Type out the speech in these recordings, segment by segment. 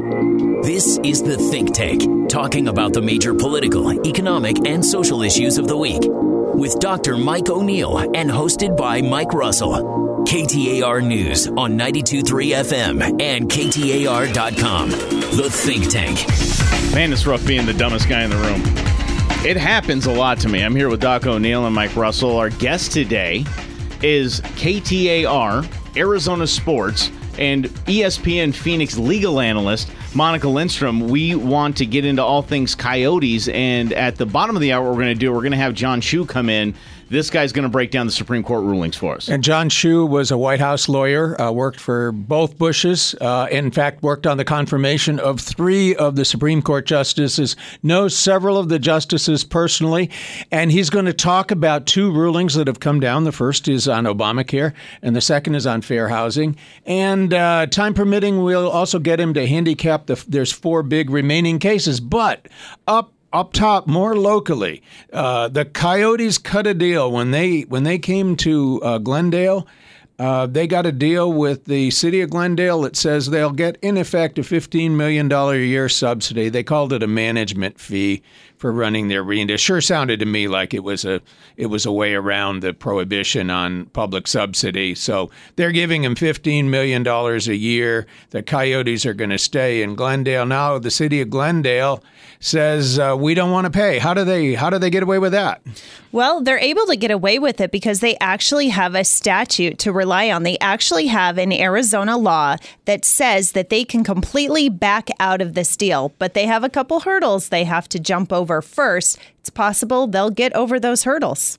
This is The Think Tank, talking about the major political, economic, and social issues of the week, with Dr. Mike O'Neill and hosted by Mike Russell. KTAR News on 92.3 FM and KTAR.com. The Think Tank. Man, it's rough being the dumbest guy in the room. It happens a lot to me. I'm here with Doc O'Neill and Mike Russell. Our guest today is KTAR, Arizona Sports, and ESPN Phoenix legal analyst, Monica Lindstrom. We want to get into all things Coyotes, and at the bottom of the hour, what we're going to have John Chu come in. This guy's going to break down the Supreme Court rulings for us. And John Chu was a White House lawyer, worked for both Bushes, in fact, worked on the confirmation of 3 of the Supreme Court justices, knows several of the justices personally, and he's going to talk about 2 rulings that have come down. The first is on Obamacare, and the second is on fair housing. And time permitting, we'll also get him to handicap there's 4 big remaining cases. But up top, more locally, the Coyotes cut a deal when they came to Glendale. They got a deal with the city of Glendale that says they'll get, in effect, a $15 million a year subsidy. They called it a management fee for running their arena. It sure sounded to me like it was a way around the prohibition on public subsidy. So they're giving them $15 million a year. The Coyotes are going to stay in Glendale. Now the city of Glendale says we don't want to pay. How do they get away with that? Well, they're able to get away with it because they actually have a statute to rely on. They actually have an Arizona law that says that they can completely back out of this deal, but they have a couple hurdles they have to jump over first. It's possible they'll get over those hurdles.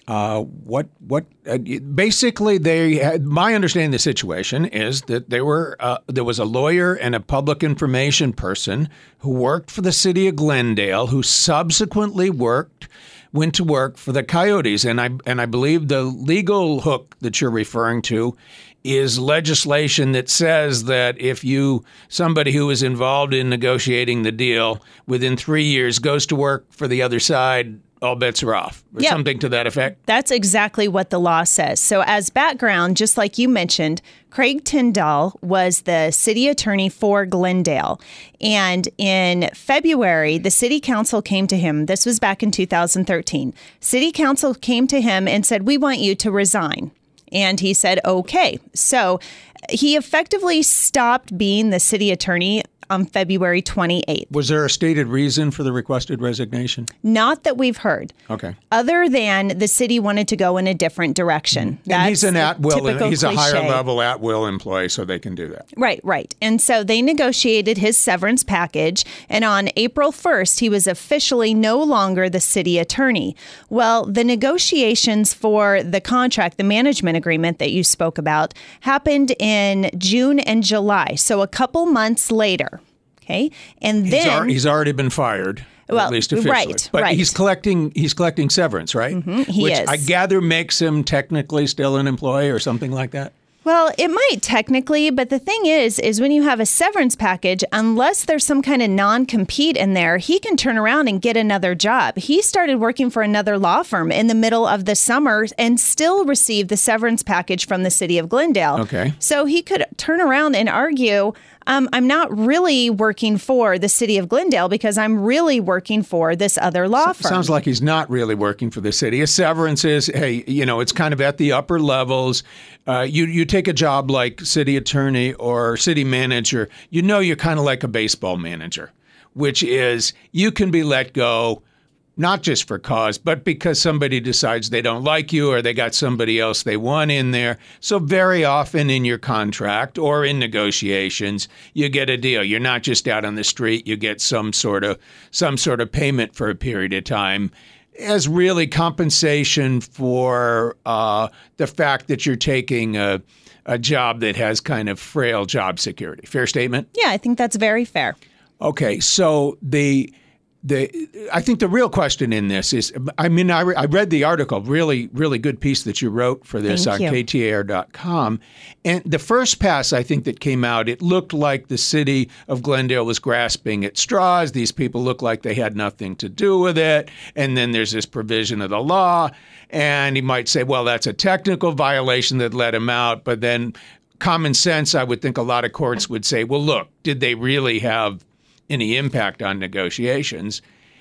Basically, my understanding of the situation is that there was a lawyer and a public information person who worked for the city of Glendale who subsequently went to work for the Coyotes. And I believe the legal hook that you're referring to is legislation that says that if somebody who is involved in negotiating the deal within 3 years goes to work for the other side, all bets are off, or something to that effect. That's exactly what the law says. So as background, just like you mentioned, Craig Tyndall was the city attorney for Glendale. And in February, the city council came to him. This was back in 2013. City council came to him and said, "We want you to resign." And he said, okay. So he effectively stopped being the city attorney on February 28th. Was there a stated reason for the requested resignation? Not that we've heard. Okay. Other than the city wanted to go in a different direction. And he's an at-will, he's cliche. A higher-level at-will employee, so they can do that. Right. And so they negotiated his severance package, and on April 1st, he was officially no longer the city attorney. Well, the negotiations for the contract, the management agreement that you spoke about, happened in June and July, so a couple months later. Okay, and then he's already been fired. Well, at least officially. Right, but right. He's collecting severance, right? Mm-hmm, he Which is. I gather makes him technically still an employee or something like that. Well, it might technically, but the thing is when you have a severance package, unless there's some kind of non-compete in there, he can turn around and get another job. He started working for another law firm in the middle of the summer and still received the severance package from the city of Glendale. Okay. So he could turn around and argue, I'm not really working for the city of Glendale because I'm really working for this other law firm. Sounds like he's not really working for the city. A severance is, hey, it's kind of at the upper levels. You take a job like city attorney or city manager, you're kind of like a baseball manager, which is you can be let go, not just for cause, but because somebody decides they don't like you or they got somebody else they want in there. So very often in your contract or in negotiations, you get a deal. You're not just out on the street. You get some sort of payment for a period of time as really compensation for the fact that you're taking a job that has kind of frail job security. Fair statement? Yeah, I think that's very fair. Okay, so I think the real question in this is, I read the article, really, really good piece that you wrote for this on KTAR.com. And the first pass, I think, that came out, it looked like the city of Glendale was grasping at straws. These people looked like they had nothing to do with it. And then there's this provision of the law. And he might say, well, that's a technical violation that let him out. But then common sense, I would think a lot of courts would say, well, look, did they really have any impact on negotiations?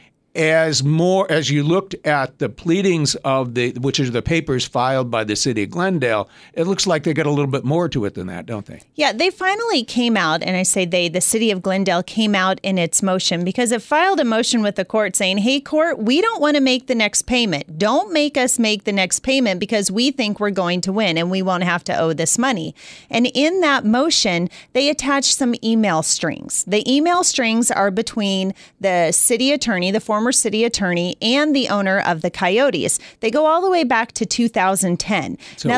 As you looked at the pleadings which are the papers filed by the city of Glendale, it looks like they got a little bit more to it than that, don't they? Yeah, they finally came out, and I say the city of Glendale came out in its motion because it filed a motion with the court saying, hey, court, we don't want to make the next payment. Don't make us make the next payment because we think we're going to win and we won't have to owe this money. And in that motion, they attached some email strings. The email strings are between the city attorney, the former city attorney, and the owner of the Coyotes. They go all the way back to 2010.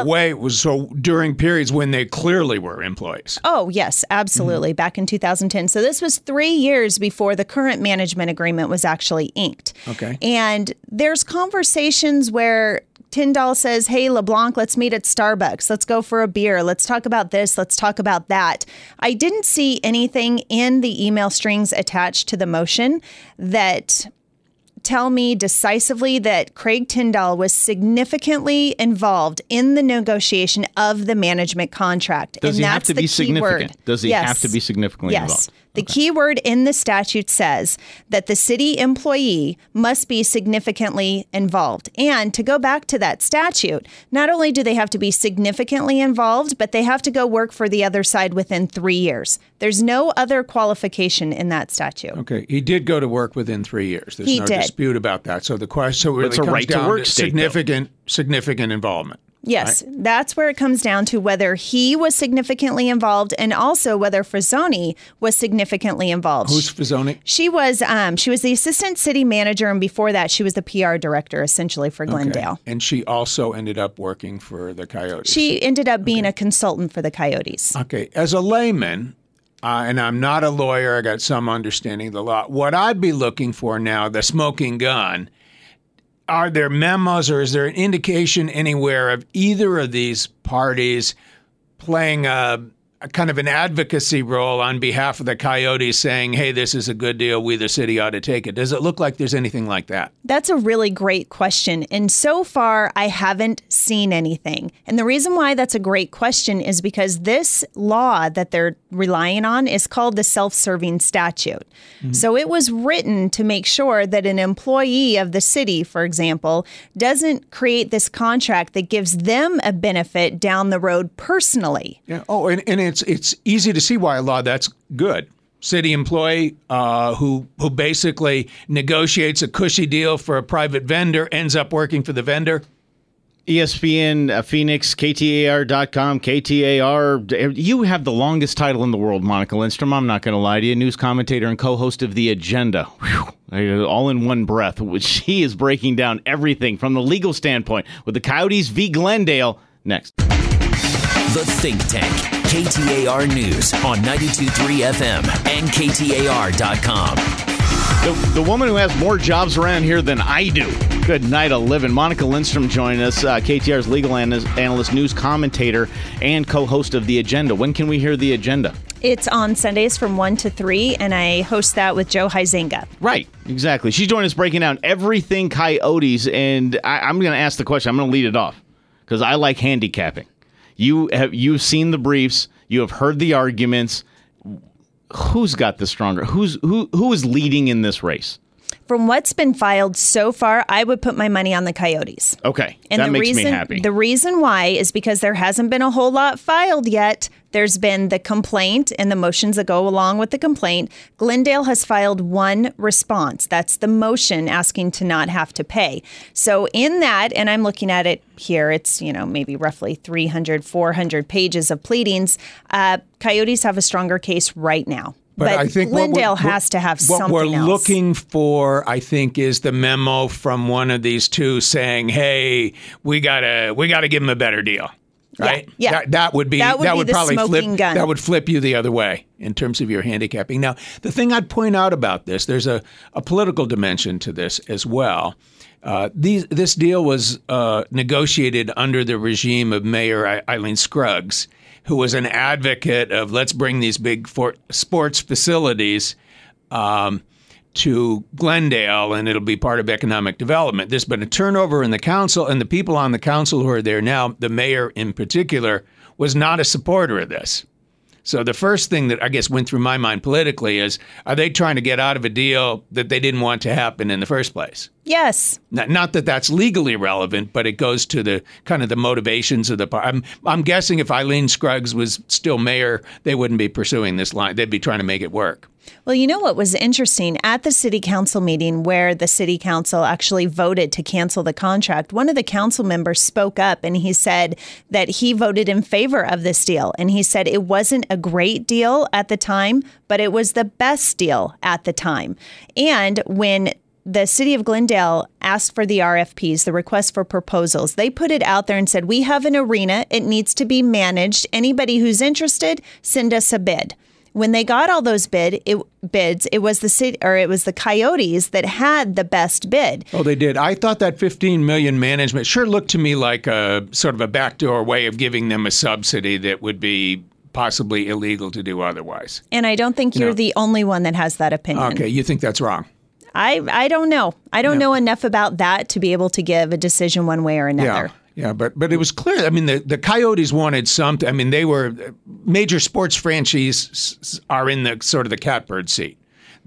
So during periods when they clearly were employees. Oh, yes, absolutely. Back in 2010. So this was 3 years before the current management agreement was actually inked. Okay. And there's conversations where Tyndall says, hey, LeBlanc, let's meet at Starbucks. Let's go for a beer. Let's talk about this. Let's talk about that. I didn't see anything in the email strings attached to the motion that tell me decisively that Craig Tyndall was significantly involved in the negotiation of the management contract. Does he have to be significant? Does he have to be significantly involved? The key word in the statute says that the city employee must be significantly involved. And to go back to that statute, not only do they have to be significantly involved, but they have to go work for the other side within 3 years. There's no other qualification in that statute. Okay. He did go to work within 3 years. There's no dispute about that. So the question really it's a comes right down to work to state, significant involvement. Yes, right? That's where it comes down to whether he was significantly involved and also whether Frazzoni was significantly involved. Who's Frazzoni? She was the assistant city manager, and before that, she was the PR director, essentially, for Glendale. Okay. And she also ended up working for the Coyotes. She ended up being a consultant for the Coyotes. Okay. As a layman, and I'm not a lawyer, I got some understanding of the law, what I'd be looking for now, the smoking gun, are there memos or is there an indication anywhere of either of these parties playing a kind of an advocacy role on behalf of the Coyotes saying, hey, this is a good deal, we the city ought to take it? Does it look like there's anything like that? That's a really great question. And so far, I haven't seen anything. And the reason why that's a great question is because this law that they're relying on is called the self-serving statute. Mm-hmm. So it was written to make sure that an employee of the city, for example, doesn't create this contract that gives them a benefit down the road personally. Yeah. Oh, and it's easy to see why a law that's good. City employee who basically negotiates a cushy deal for a private vendor, ends up working for the vendor. ESPN, Phoenix, KTAR.com, KTAR. You have the longest title in the world, Monica Lindstrom. I'm not going to lie to you. News commentator and co-host of The Agenda. Whew. All in one breath. She is breaking down everything from the legal standpoint with the Coyotes v. Glendale. Next. The Think Tank. KTAR News on 92.3 FM and KTAR.com. The woman who has more jobs around here than I do. Good night, a living. Monica Lindstrom joining us, KTAR's legal analyst, news commentator, and co-host of The Agenda. When can we hear The Agenda? It's on Sundays from 1 to 3, and I host that with Joe Huizenga. Right, exactly. She's joining us breaking down everything Coyotes, and I'm going to ask the question. I'm going to lead it off because I like handicapping. You've seen the briefs. You have heard the arguments. Who's got the stronger? Who is leading in this race? From what's been filed so far, I would put my money on the Coyotes. Okay, and that makes me happy. The reason why is because there hasn't been a whole lot filed yet. There's been the complaint and the motions that go along with the complaint. Glendale has filed one response. That's the motion asking to not have to pay. So in that, and I'm looking at it here, it's, maybe roughly 300, 400 pages of pleadings. Coyotes have a stronger case right now. But I think Glendale has to have something else. What we're looking for, I think, is the memo from one of these two saying, "Hey, we gotta give them a better deal." Right? Yeah. That would probably flip you the other way in terms of your handicapping. Now, the thing I'd point out about this, there's a political dimension to this as well. This deal was negotiated under the regime of Mayor Eileen Scruggs, who was an advocate of let's bring these big sports facilities to Glendale, and it'll be part of economic development. There's been a turnover in the council, and the people on the council who are there now, the mayor in particular, was not a supporter of this. So the first thing that I guess went through my mind politically is, are they trying to get out of a deal that they didn't want to happen in the first place? Yes. Not that that's legally relevant, but it goes to the kind of the motivations of the party. I'm guessing if Eileen Scruggs was still mayor, they wouldn't be pursuing this line. They'd be trying to make it work. Well, you know what was interesting? At the city council meeting where the city council actually voted to cancel the contract, one of the council members spoke up and he said that he voted in favor of this deal. And he said it wasn't a great deal at the time, but it was the best deal at the time. And when the city of Glendale asked for the RFPs, the request for proposals, they put it out there and said, we have an arena. It needs to be managed. Anybody who's interested, send us a bid. When they got all those bids, it was the city, or it was the Coyotes that had the best bid. Oh, they did. I thought that $15 million management sure looked to me like a sort of a backdoor way of giving them a subsidy that would be possibly illegal to do otherwise. And I don't think you're the only one that has that opinion. Okay, you think that's wrong? I don't know. I don't know enough about that to be able to give a decision one way or another. Yeah, but it was clear. I mean, the Coyotes wanted something. I mean, they were major sports franchises are in the sort of the catbird seat.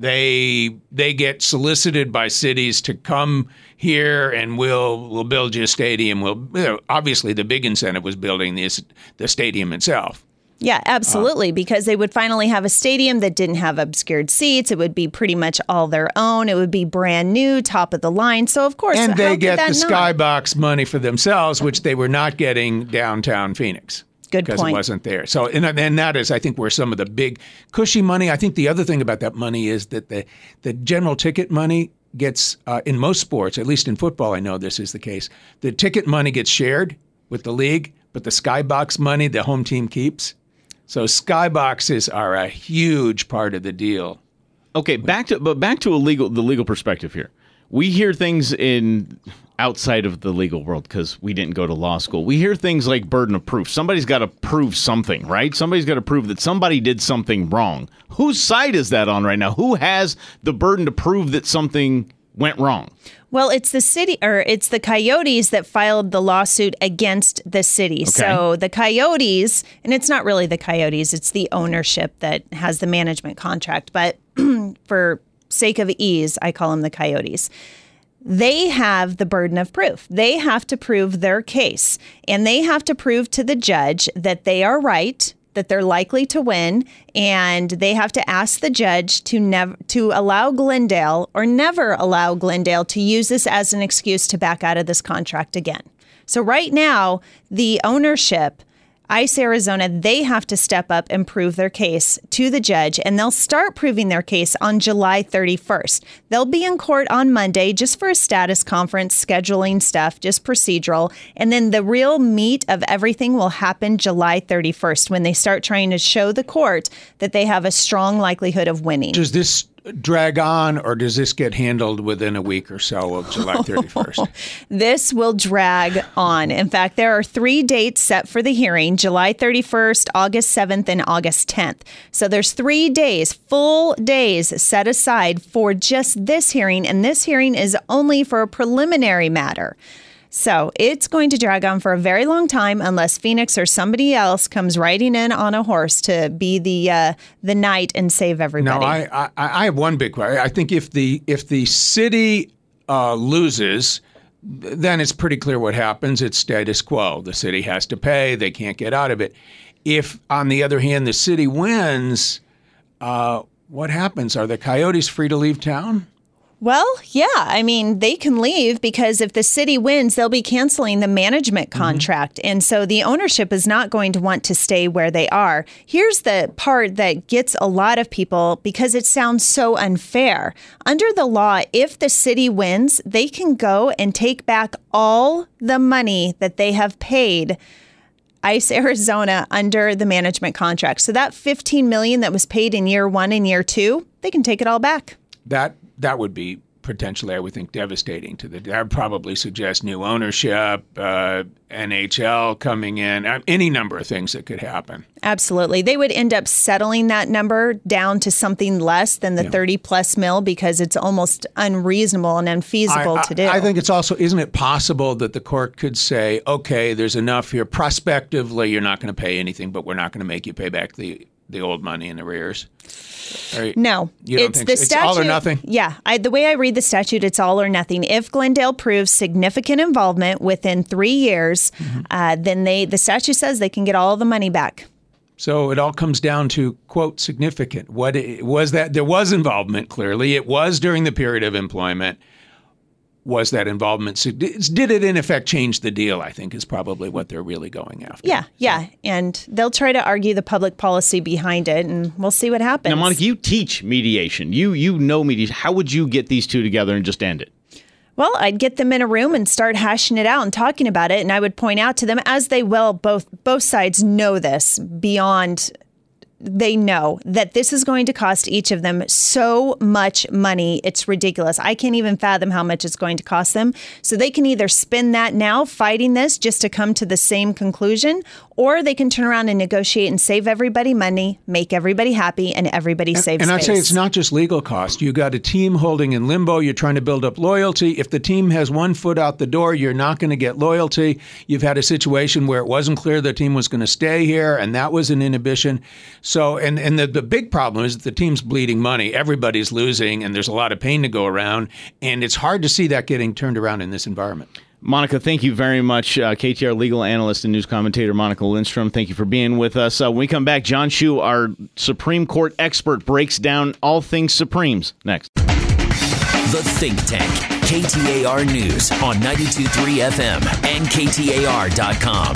They get solicited by cities to come here and we'll build you a stadium. Obviously the big incentive was building the stadium itself. Yeah, absolutely, because they would finally have a stadium that didn't have obscured seats. It would be pretty much all their own. It would be brand new, top of the line. So, of course, and they get the Skybox money for themselves, which they were not getting downtown Phoenix. Good point. Because it wasn't there. So, and that is, I think, where some of the big cushy money. I think the other thing about that money is that the general ticket money gets, in most sports, at least in football, I know this is the case, the ticket money gets shared with the league, but the Skybox money, the home team keeps. So skyboxes are a huge part of the deal. Okay, back to the legal perspective here. We hear things outside of the legal world because we didn't go to law school. We hear things like burden of proof. Somebody's got to prove something, right? Somebody's got to prove that somebody did something wrong. Whose side is that on right now? Who has the burden to prove that something went wrong? Well, it's the city, or it's the Coyotes that filed the lawsuit against the city. Okay. So the Coyotes, and it's not really the Coyotes, it's the ownership that has the management contract. But for sake of ease, I call them the Coyotes. They have the burden of proof. They have to prove their case, and they have to prove to the judge that they are right, that they're likely to win, and they have to ask the judge to allow Glendale or never allow Glendale to use this as an excuse to back out of this contract again. So right now, the ownership, ICE Arizona, they have to step up and prove their case to the judge, and they'll start proving their case on July 31st. They'll be in court on Monday just for a status conference, scheduling stuff, just procedural, and then the real meat of everything will happen July 31st when they start trying to show the court that they have a strong likelihood of winning. Does this drag on, or does this get handled within a week or so of July 31st? This will drag on. In fact, there are 3 dates set for the hearing: July 31st, August 7th, and August 10th. So there's 3 days, full days set aside for just this hearing, and this hearing is only for a preliminary matter. So it's going to drag on for a very long time unless Phoenix or somebody else comes riding in on a horse to be the knight and save everybody. Now, I have one big question. I think if the city loses, then it's pretty clear what happens. It's status quo. The city has to pay. They can't get out of it. If, on the other hand, the city wins, what happens? Are the Coyotes free to leave town? Well, yeah. I mean, they can leave because if the city wins, they'll be canceling the management contract. Mm-hmm. And so the ownership is not going to want to stay where they are. Here's the part that gets a lot of people because it sounds so unfair. Under the law, if the city wins, they can go and take back all the money that they have paid ICE Arizona under the management contract. So that $15 million that was paid in year 1 and year 2, they can take it all back. That would be potentially, I would think, devastating to that would probably suggest new ownership, NHL coming in, any number of things that could happen. Absolutely. They would end up settling that number down to something less than the 30 plus mil because it's almost unreasonable and unfeasible to do. I think it's also, isn't it possible that the court could say, okay, there's enough here. Prospectively, you're not going to pay anything, but we're not going to make you pay back the old money in arrears? No, it's the statute. It's all or nothing? Yeah. The way I read the statute, it's all or nothing. If Glendale proves significant involvement within 3 years, then the statute says they can get all the money back. So it all comes down to, quote, significant. What was that? There was involvement, clearly. It was during the period of employment. Was that involvement? Did it, in effect, change the deal, I think, is probably what they're really going after. Yeah. And they'll try to argue the public policy behind it, and we'll see what happens. Now, Monica, you teach mediation. You know mediation. How would you get these two together and just end it? Well, I'd get them in a room and start hashing it out and talking about it, and I would point out to them, as they will, both sides know this beyond... They know that this is going to cost each of them so much money. It's ridiculous. I can't even fathom how much it's going to cost them. So they can either spend that now fighting this just to come to the same conclusion, or they can turn around and negotiate and save everybody money, make everybody happy, and everybody saves And face. I'd say it's not just legal cost. You got a team holding in limbo. You're trying to build up loyalty. If the team has 1 foot out the door, you're not going to get loyalty. You've had a situation where it wasn't clear the team was going to stay here, and that was an inhibition. So, and the big problem is that the team's bleeding money. Everybody's losing, and there's a lot of pain to go around, and it's hard to see that getting turned around in this environment. Monica, thank you very much. KTAR legal analyst and news commentator Monica Lindstrom, thank you for being with us. When we come back, John Hsu, our Supreme Court expert, breaks down all things Supremes. Next. The Think Tank, KTAR News on 92.3 FM and KTAR.com.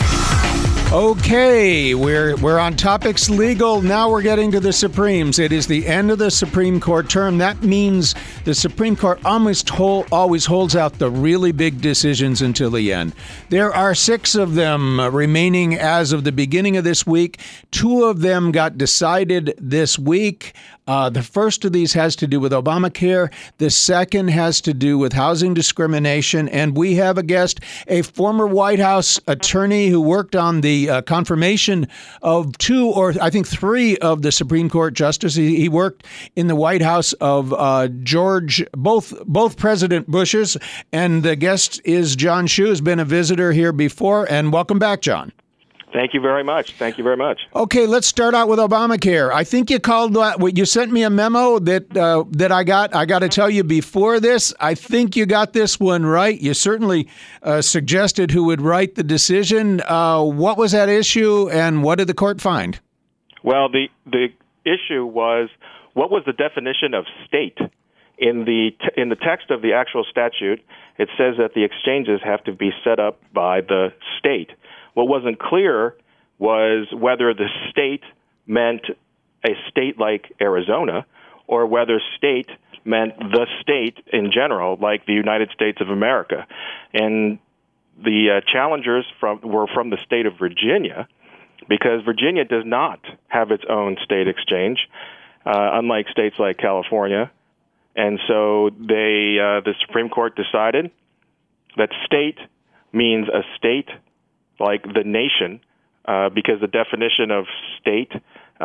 Okay, we're on topics legal. Now we're getting to the Supremes. It is the end of the Supreme Court term. That means the Supreme Court always holds out the really big decisions until the end. There are 6 of them remaining as of the beginning of this week. 2 of them got decided this week. The first of these has to do with Obamacare. The second has to do with housing discrimination. And we have a guest, a former White House attorney who worked on the confirmation of 2 or I think 3 of the Supreme Court justices. He worked in the White House of both President Bushes. And the guest is John Hsu, who's been a visitor here before. And welcome back, John. Thank you very much. Okay, let's start out with Obamacare. I think you called. You sent me a memo that I got. I got to tell you before this, I think you got this one right. You certainly suggested who would write the decision. What was that issue, and what did the court find? Well, the issue was, what was the definition of state? In the text of the actual statute, it says that the exchanges have to be set up by the state. What wasn't clear was whether the state meant a state like Arizona or whether state meant the state in general, like the United States of America. And the challengers were from the state of Virginia, because Virginia does not have its own state exchange, unlike states like California. And so the Supreme Court decided that state means a state like the nation, because the definition of state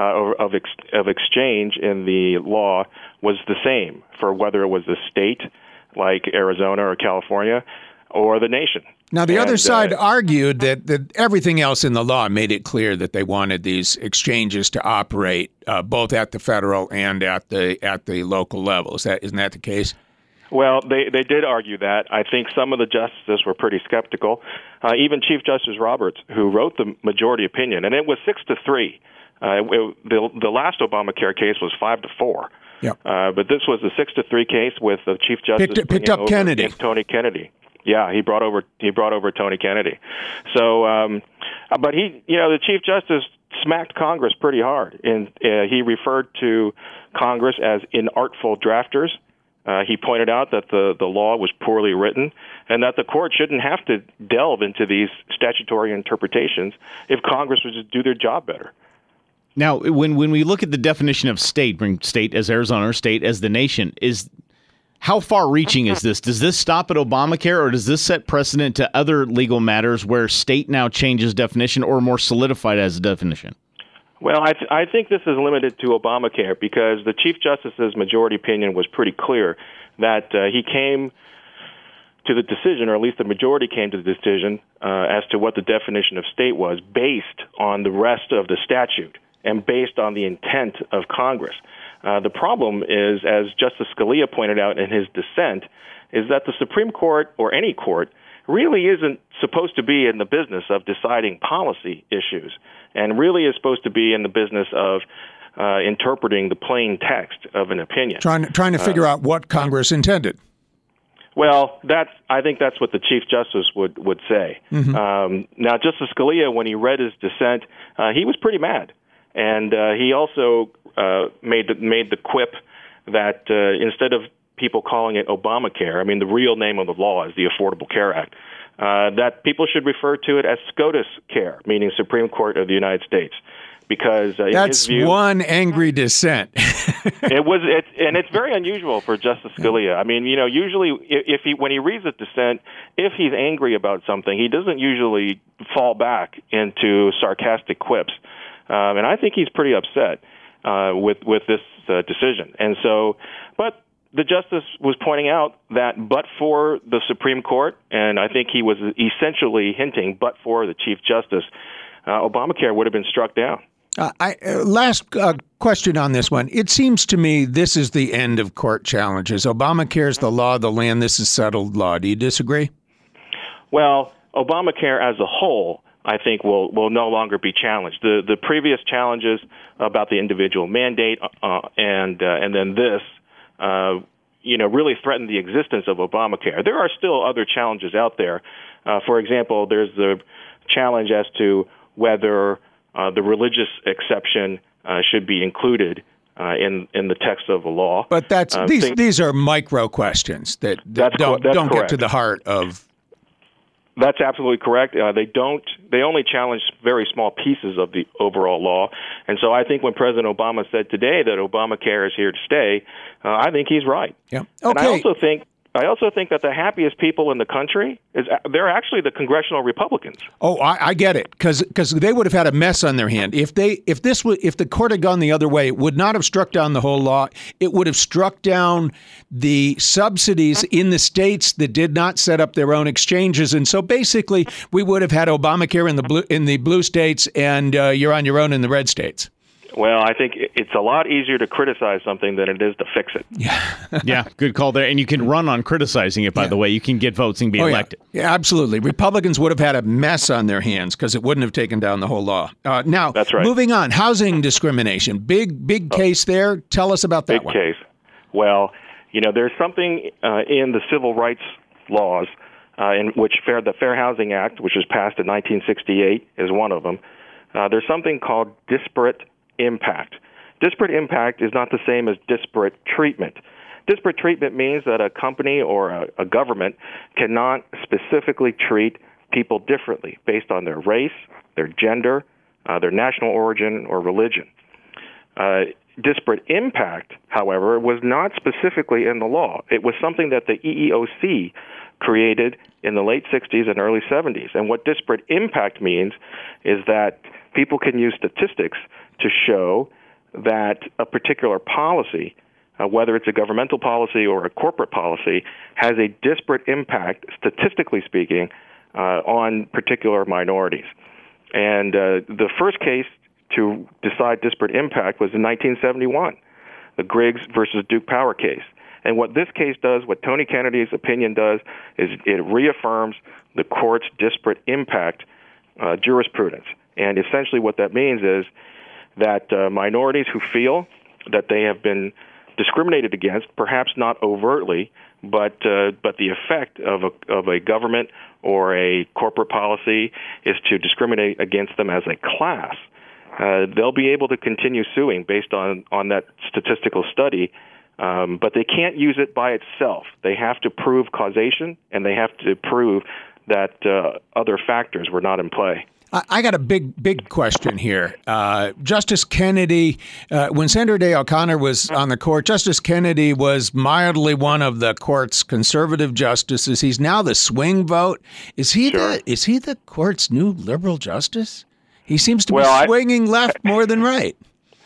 of exchange in the law was the same for whether it was a state like Arizona or California or the nation. Now, the other side argued that everything else in the law made it clear that they wanted these exchanges to operate both at the federal and at the local level. Isn't that the case? Well, they did argue that. I think some of the justices were pretty skeptical. Even Chief Justice Roberts, who wrote the majority opinion, and it was 6-3. The last Obamacare case was 5-4. Yep. But this was a 6-3 case with the Chief Justice picked up Kennedy. Tony Kennedy. Yeah, he brought over Tony Kennedy. So, but the Chief Justice smacked Congress pretty hard, and he referred to Congress as inartful drafters. He pointed out that the law was poorly written and that the court shouldn't have to delve into these statutory interpretations if Congress would just do their job better. Now, when we look at the definition of state, bring state as Arizona or state as the nation, How far-reaching is this? Does this stop at Obamacare, or does this set precedent to other legal matters where state now changes definition or more solidified as a definition? Well, I think this is limited to Obamacare because the Chief Justice's majority opinion was pretty clear that he came to the decision, or at least the majority came to the decision, as to what the definition of state was based on the rest of the statute and based on the intent of Congress. The problem is, as Justice Scalia pointed out in his dissent, is that the Supreme Court, or any court, really isn't supposed to be in the business of deciding policy issues, and really is supposed to be in the business of interpreting the plain text of an opinion. Trying to figure out what Congress intended. Well, I think that's what the Chief Justice would say. Mm-hmm. Now, Justice Scalia, when he read his dissent, he was pretty mad, and he also made the quip that instead of people calling it Obamacare, I mean, the real name of the law is the Affordable Care Act, that people should refer to it as SCOTUS Care, meaning Supreme Court of the United States. Because that's in his view, one angry dissent. and it's very unusual for Justice Scalia. I mean, usually when he reads a dissent, if he's angry about something, he doesn't usually fall back into sarcastic quips. And I think he's pretty upset with this decision. And so, but the justice was pointing out that but for the Supreme Court, and I think he was essentially hinting, but for the Chief Justice, Obamacare would have been struck down. Last question on this one. It seems to me this is the end of court challenges. Obamacare is the law of the land. This is settled law. Do you disagree? Well, Obamacare as a whole, I think, will no longer be challenged. The previous challenges about the individual mandate and then this, really threatened the existence of Obamacare. There are still other challenges out there. For example, there's the challenge as to whether the religious exception should be included in the text of the law. But these are micro questions that don't get to the heart of. That's absolutely correct. They only challenge very small pieces of the overall law. And so I think when President Obama said today that Obamacare is here to stay, I think he's right. Yeah. Okay. And I also think that the happiest people in the country they're actually the congressional Republicans. Oh, I get it, because they would have had a mess on their hand if the court had gone the other way. It would not have struck down the whole law. It would have struck down the subsidies in the states that did not set up their own exchanges, and so basically we would have had Obamacare in the blue states, and you're on your own in the red states. Well, I think it's a lot easier to criticize something than it is to fix it. Yeah, good call there. And you can run on criticizing it, by the way. You can get votes and be elected. Yeah, absolutely. Republicans would have had a mess on their hands because it wouldn't have taken down the whole law. Now, that's right. Moving on, housing discrimination. Big case there. Tell us about that one. Big case. Well, there's something in the civil rights laws in which the Fair Housing Act, which was passed in 1968, is one of them. There's something called disparate impact. Disparate impact is not the same as disparate treatment. Disparate treatment means that a company or a government cannot specifically treat people differently based on their race, their gender, their national origin, or religion. Disparate impact, however, was not specifically in the law. It was something that the EEOC created in the late 60s and early 70s. And what disparate impact means is that people can use statistics to show that a particular policy, whether it's a governmental policy or a corporate policy, has a disparate impact, statistically speaking, on particular minorities. And the first case to decide disparate impact was in 1971, the Griggs versus Duke Power case. And what this case does, what Tony Kennedy's opinion does, is it reaffirms the court's disparate impact jurisprudence. And essentially what that means is that minorities who feel that they have been discriminated against, perhaps not overtly, but the effect of a government or a corporate policy is to discriminate against them as a class, they'll be able to continue suing based on that statistical study, but they can't use it by itself. They have to prove causation, and they have to prove that other factors were not in play. I got a big question here. Justice Kennedy, when Sandra Day O'Connor was on the court, Justice Kennedy was mildly one of the court's conservative justices. He's now the swing vote. Is he the court's new liberal justice? He seems to be swinging left more than right.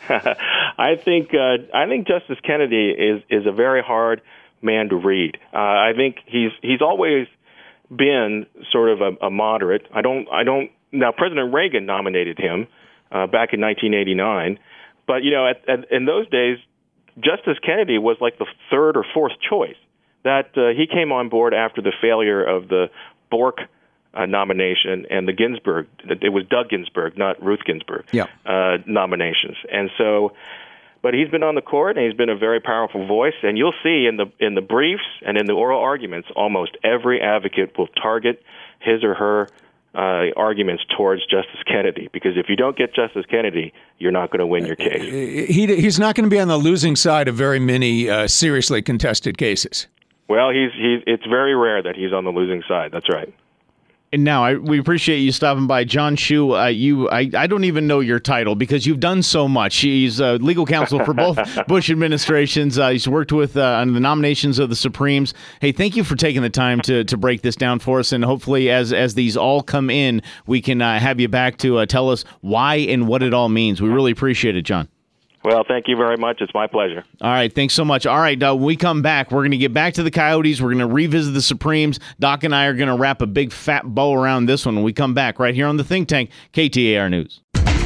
I think Justice Kennedy is a very hard man to read. I think he's always been sort of a moderate. Now, President Reagan nominated him back in 1989, but in those days, Justice Kennedy was like the third or fourth choice. That he came on board after the failure of the Bork nomination and the Ginsburg. It was Doug Ginsburg, not Ruth Ginsburg, nominations, and so. But he's been on the court, and he's been a very powerful voice. And you'll see in the briefs and in the oral arguments, almost every advocate will target his or her arguments towards Justice Kennedy, because if you don't get Justice Kennedy, you're not going to win your case. He's not going to be on the losing side of very many seriously contested cases. Well, it's very rare that he's on the losing side. That's right. And now we appreciate you stopping by. John Chu, I don't even know your title because you've done so much. He's legal counsel for both Bush administrations. He's worked with on the nominations of the Supremes. Hey, thank you for taking the time to break this down for us. And hopefully as these all come in, we can have you back to tell us why and what it all means. We really appreciate it, John. Well, thank you very much. It's my pleasure. All right. Thanks so much. All right. When we come back, we're going to get back to the Coyotes. We're going to revisit the Supremes. Doc and I are going to wrap a big fat bow around this one when we come back right here on The Think Tank, KTAR News.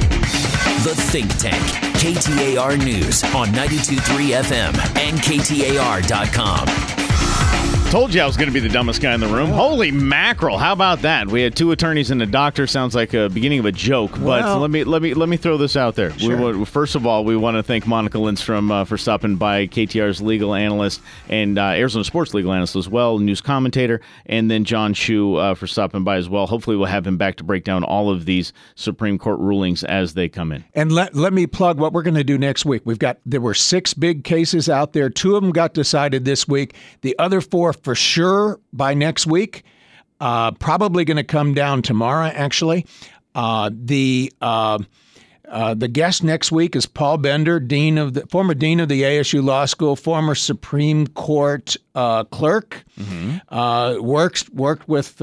The Think Tank, KTAR News on 92.3 FM and KTAR.com. Told you I was going to be the dumbest guy in the room. Holy mackerel! How about that? We had two attorneys and a doctor. Sounds like a beginning of a joke. But let me throw this out there. Sure. First of all, we want to thank Monica Lindstrom for stopping by, KTR's legal analyst and Arizona Sports legal analyst as well, news commentator, and then John Chu for stopping by as well. Hopefully, we'll have him back to break down all of these Supreme Court rulings as they come in. And let me plug what we're going to do next week. There were 6 big cases out there. 2 of them got decided this week. The other 4 for sure by next week. Probably going to come down tomorrow, actually. The guest next week is Paul Bender, former dean of the ASU Law School, former Supreme Court clerk. Worked with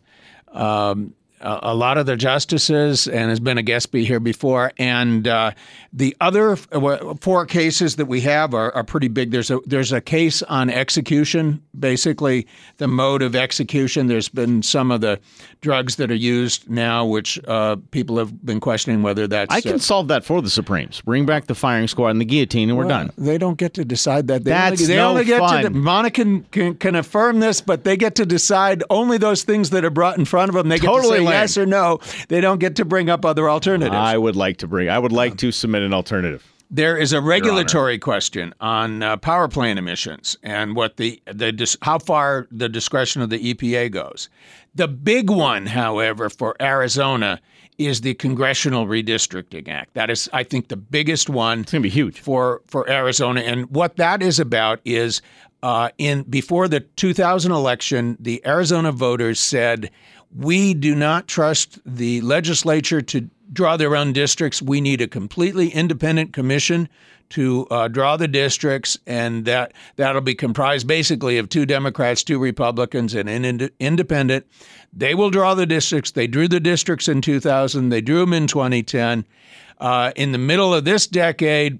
a lot of the justices and has been a guest here before. And the other 4 cases that we have are pretty big. There's a case on execution, basically the mode of execution. There's been some of the drugs that are used now, which people have been questioning whether that's... I can solve that for the Supremes. Bring back the firing squad and the guillotine, and we're done. They don't get to decide that. They only get fun. Monica can affirm this, but they get to decide only those things that are brought in front of them. They get to say yes or no. They don't get to bring up other alternatives. I would like to submit an alternative. There is a regulatory question on power plant emissions and what how far the discretion of the EPA goes. The big one, however, for Arizona is the Congressional Redistricting Act. That is, I think, the biggest one. It's going to be huge for Arizona. And what that is about is before the 2000 election, the Arizona voters said, we do not trust the legislature to draw their own districts. We need a completely independent commission to draw the districts, and that'll be comprised basically of 2 Democrats, 2 Republicans, and an independent. They will draw the districts. They drew the districts in 2000. They drew them in 2010. In the middle of this decade,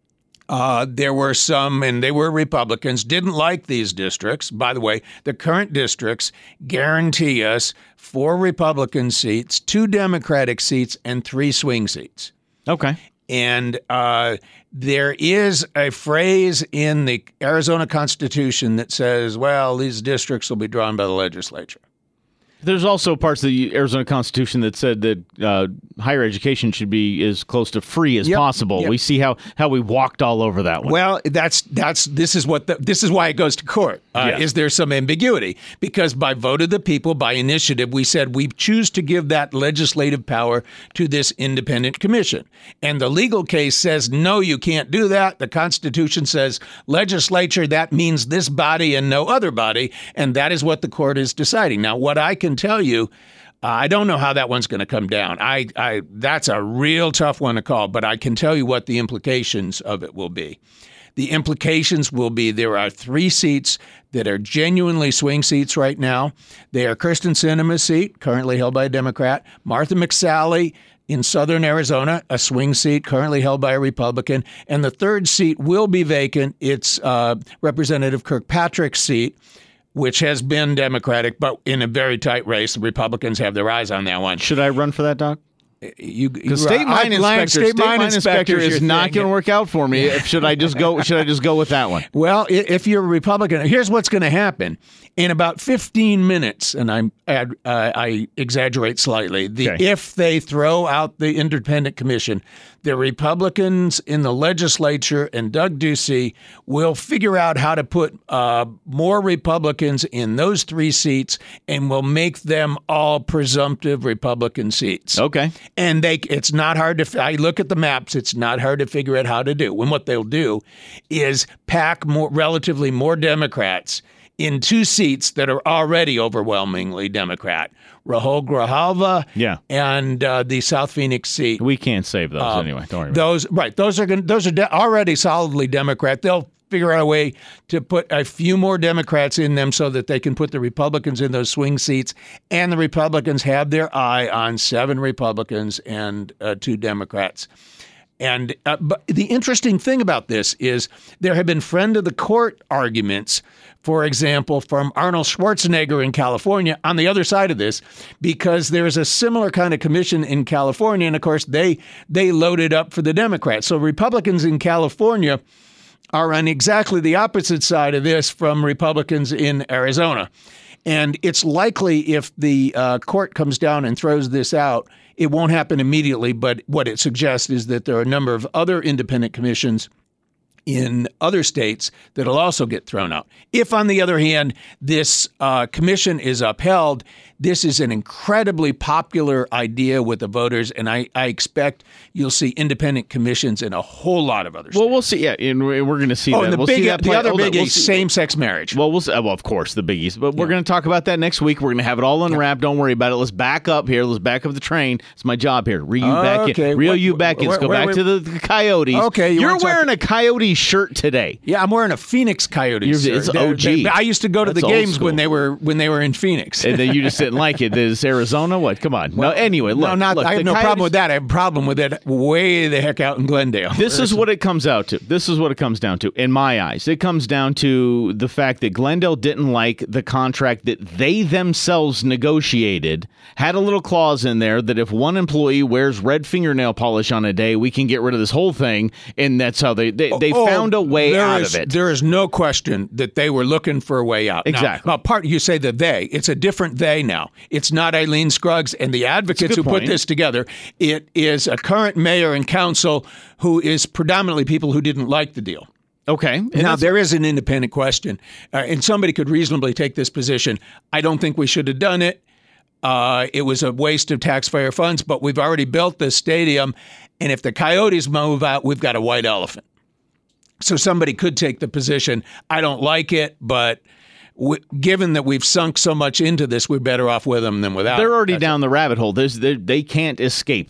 there were some, and they were Republicans, didn't like these districts. By the way, the current districts guarantee us 4 Republican seats, 2 Democratic seats, and 3 swing seats. Okay. And there is a phrase in the Arizona Constitution that says, well, these districts will be drawn by the legislature. There's also parts of the Arizona Constitution that said that higher education should be as close to free as possible. Yep. We see how we walked all over that one. Well, this is why it goes to court. Yes. Is there some ambiguity? Because by vote of the people, by initiative, we said we choose to give that legislative power to this independent commission. And the legal case says, no, you can't do that. The Constitution says legislature, that means this body and no other body. And that is what the court is deciding. Now, what I can tell you I don't know how that one's going to come down. That's a real tough one to call, but I can tell you what the implications of it will be. The implications will be there are 3 seats that are genuinely swing seats right now. They are Kyrsten Sinema's seat, currently held by a Democrat, Martha McSally in southern Arizona, a swing seat currently held by a Republican, and the 3rd seat will be vacant. It's Representative Kirkpatrick's seat, which has been Democratic, but in a very tight race. The Republicans have their eyes on that one. Should I run for that, Doc? Because state mine inspector is not going to work out for me. Should I just go with that one? Well, if you're a Republican, here's what's going to happen. In about 15 minutes, and I exaggerate slightly, if they throw out the independent commission, the Republicans in the legislature and Doug Ducey will figure out how to put more Republicans in those 3 seats and will make them all presumptive Republican seats. Okay. And it's not hard to, I look at the maps, it's not hard to figure out how to do. And what they'll do is pack relatively more Democrats in 2 seats that are already overwhelmingly Democrat, Rahul Grijalva and the South Phoenix seat. We can't save those anyway. Don't worry about those. Right, those are already solidly Democrat. They'll figure out a way to put a few more Democrats in them so that they can put the Republicans in those swing seats, and the Republicans have their eye on 7 Republicans and 2 Democrats. And but the interesting thing about this is there have been friend of the court arguments, for example, from Arnold Schwarzenegger in California on the other side of this, because there's a similar kind of commission in California. And of course, they loaded up for the Democrats. So Republicans in California are on exactly the opposite side of this from Republicans in Arizona. And it's likely if the court comes down and throws this out, it won't happen immediately, but what it suggests is that there are a number of other independent commissions in other states that'll also get thrown out. If, on the other hand, this commission is upheld, this is an incredibly popular idea with the voters, and I expect you'll see independent commissions in a whole lot of other states. Well, we'll see. Yeah, and we're going to see that. And the other biggie, same-sex marriage. Well, of course, the biggies. But we're going to talk about that next week. We're going to have it all unwrapped. Don't worry about it. Let's back up here. Let's back up the train. It's my job here. Reel you back in. Let's go back to the Coyotes. Okay. You're wearing a Coyote shirt today. Yeah, I'm wearing a Phoenix Coyotes shirt. It's OG. I used to go to the games when they were in Phoenix. And then you just didn't like it. Is Arizona? What? Come on. Well, no. Anyway, look. I have no problem with that. I have a problem with it way the heck out in Glendale. This is what it comes out to. This is what it comes down to. In my eyes, it comes down to the fact that Glendale didn't like the contract that they themselves negotiated. Had a little clause in there that if one employee wears red fingernail polish on a day, we can get rid of this whole thing. And that's how they found a way out of it. There is no question that they were looking for a way out. Exactly. Now, you say the they. It's a different they now. It's not Eileen Scruggs and the advocates who put this together. It is a current mayor and council who is predominantly people who didn't like the deal. Okay. Now, there is an independent question, and somebody could reasonably take this position. I don't think we should have done it. It was a waste of taxpayer funds, but we've already built this stadium, and if the Coyotes move out, we've got a white elephant. So somebody could take the position, I don't like it, but given that we've sunk so much into this, we're better off with them than without. They're already down the rabbit hole. They can't escape.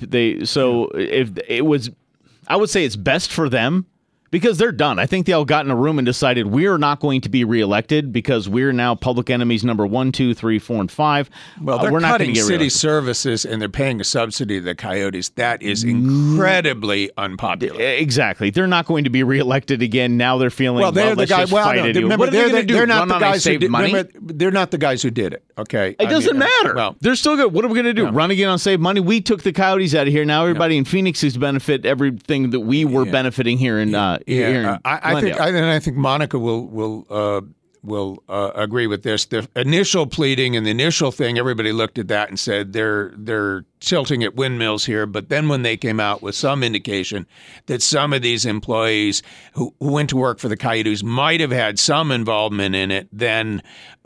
If it was, I would say it's best for them because they're done. I think they all got in a room and decided we're not going to be reelected because we're now public enemies number 1, 2, 3, 4, and 5. Well, they're cutting city services and they're paying a subsidy to the Coyotes. That is incredibly unpopular. Exactly. They're not going to be reelected again. Now they're feeling they're the guys. Well, no, remember, what are they going to do? They're not the guys who did money. They're not the guys who did it. Okay, it doesn't matter. Well, they're still good. What are we going to do? Run again on save money? We took the Coyotes out of here. Now everybody in Phoenix is benefit everything that we were benefiting here in here. I think Monica will agree with this. The initial pleading and the initial thing, everybody looked at that and said they're tilting at windmills here, but then when they came out with some indication that some of these employees who went to work for the Coyotes might have had some involvement in it, then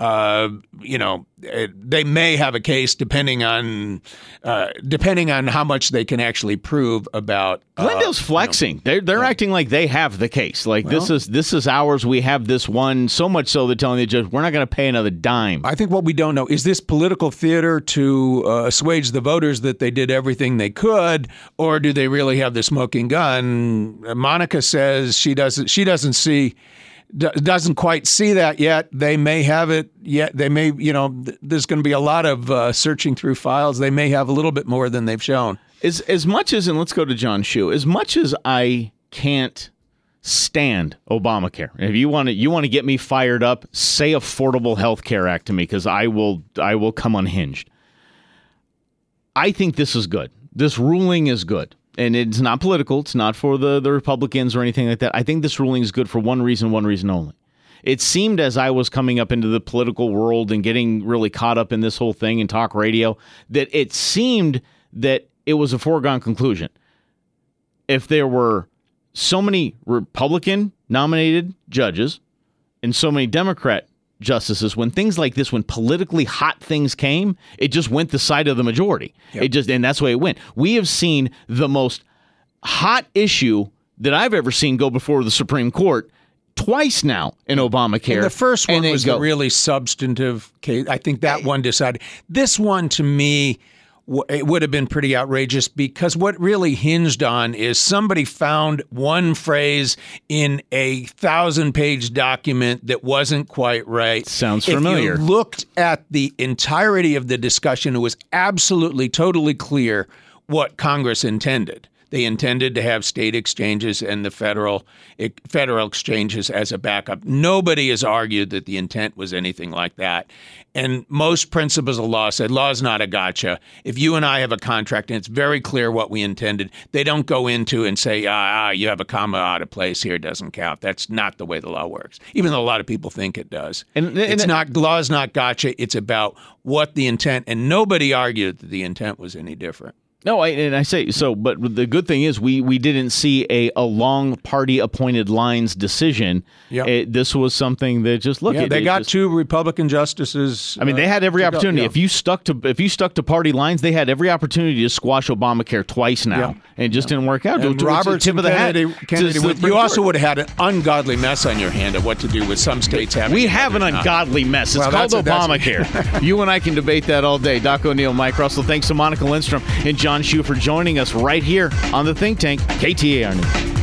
they may have a case depending on how much they can actually prove about. Glendale's flexing. They're acting like they have the case. Like, this is ours. We have this one. So much so they're telling the judge, we're not going to pay another dime. I think what we don't know is this political theater to assuage the voters that they did everything they could, or do they really have the smoking gun? Monica says she doesn't quite see that yet. They may have it yet. They may, there's going to be a lot of searching through files. They may have a little bit more than they've shown. As much as, and let's go to John Schuh, as much as I can't stand Obamacare, if you want to get me fired up, say Affordable Health Care Act to me, because I will come unhinged. I think this is good. This ruling is good. And it's not political. It's not for the Republicans or anything like that. I think this ruling is good for one reason only. It seemed as I was coming up into the political world and getting really caught up in this whole thing in talk radio, that it seemed that it was a foregone conclusion. If there were so many Republican-nominated judges and so many Democrat justices, when things like this, when politically hot things came, it just went the side of the majority. Yep. And that's the way it went. We have seen the most hot issue that I've ever seen go before the Supreme Court twice now in Obamacare. And the first one was a really substantive case. I think that one decided. This one, to me, it would have been pretty outrageous, because what really hinged on is somebody found one phrase in a 1,000-page document that wasn't quite right. Sounds familiar. If you looked at the entirety of the discussion, it was absolutely, totally clear what Congress intended. They intended to have state exchanges and the federal exchanges as a backup. Nobody has argued that the intent was anything like that. And most principles of law said law is not a gotcha. If you and I have a contract and it's very clear what we intended, they don't go into and say, you have a comma out of place here, it doesn't count. That's not the way the law works, even though a lot of people think it does. Law is not gotcha. It's about what the intent, and nobody argued that the intent was any different. No, I say so, but the good thing is we didn't see a long party-appointed lines decision. Yep. This was something that just they got two Republican justices. I mean, they had every opportunity. If you stuck to party lines, they had every opportunity to squash Obamacare twice now, and it just didn't work out. And Roberts and Kennedy, you also would have had an ungodly mess on your hand of what to do with some states having. We have an ungodly mess. It's called Obamacare. You and I can debate that all day. Doc O'Neill, Mike Russell. Thanks to Monica Lindstrom and John Schuh for joining us right here on the Think Tank, KTAR News.